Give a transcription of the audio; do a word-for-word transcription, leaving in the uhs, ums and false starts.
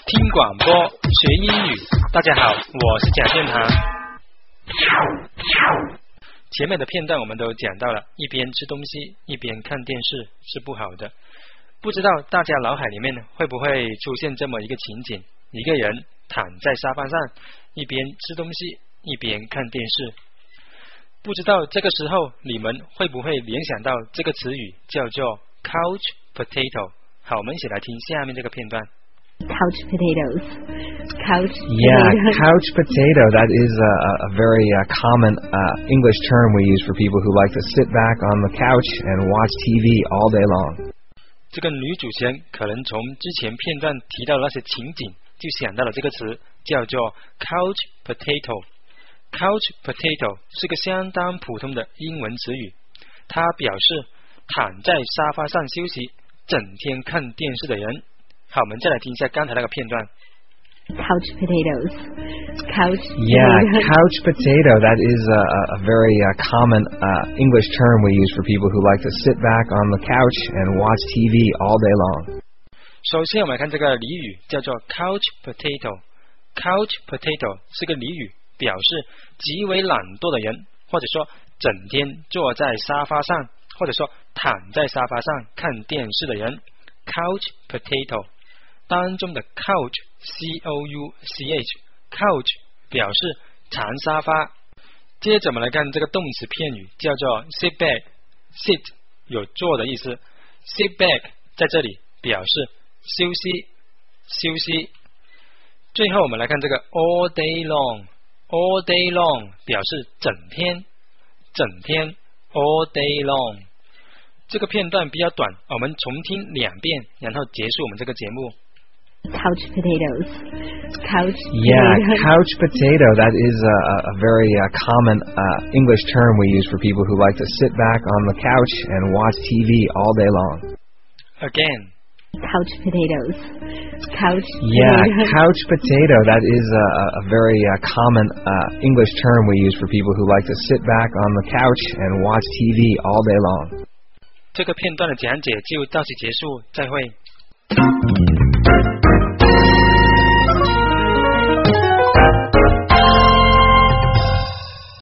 听广播学英语，大家好，我是贾建堂。前面的片段我们都讲到了，一边吃东西一边看电视是不好的。不知道大家脑海里面会不会出现这么一个情景，一个人躺在沙发上，一边吃东西一边看电视。不知道这个时候你们会不会联想到这个词语叫做 couch potato。 好，我们一起来听下面这个片段。 Couch potatoes. Couch Yeah, potatoes. couch potato. That is a, a very uh, common uh, English term we use for people who like to sit back on the couch and watch T V all day long. 这个女主持人可能从之前片段提到的那些情景，就想到了这个词，叫做 couch potato。Couch potato 是个相当普通的英文词语，它表示躺在沙发上休息，整天看电视的人。好，我们再来听一下刚才那个片段。 Couch potatoes. Couch Yeah, potatoes. couch potato. That is a, a very uh, common uh, English term we use for people who like to sit back on the couch and watch T V all day long. 首先我们来看这个俚语，叫做 couch potato。Couch potato 是个俚语，表示极为懒惰的人，或者说整天坐在沙发上，或者说躺在沙发上看电视的人。Couch potato 当中的 couch C O U C H couch 表示长沙发。接着我们来看这个动词片语，叫做 sit back。 sit 有坐的意思， sit back 在这里表示休息休息。最后我们来看这个 all day long。 all day long 表示整天整天 all day long。 这个片段比较短，我们重听两遍，然后结束我们这个节目。 Couch potatoes. Couch Yeah, potatoes. couch potato. That is a, a very uh, common uh, English term we use for people who like to sit back on the couch and watch T V all day long. Again. Couch potatoes. Couch Yeah, potatoes. couch potato. That is a, a very uh, common uh, English term we use for people who like to sit back on the couch and watch T V all day long. 这个片段的讲解就到此结束，再会。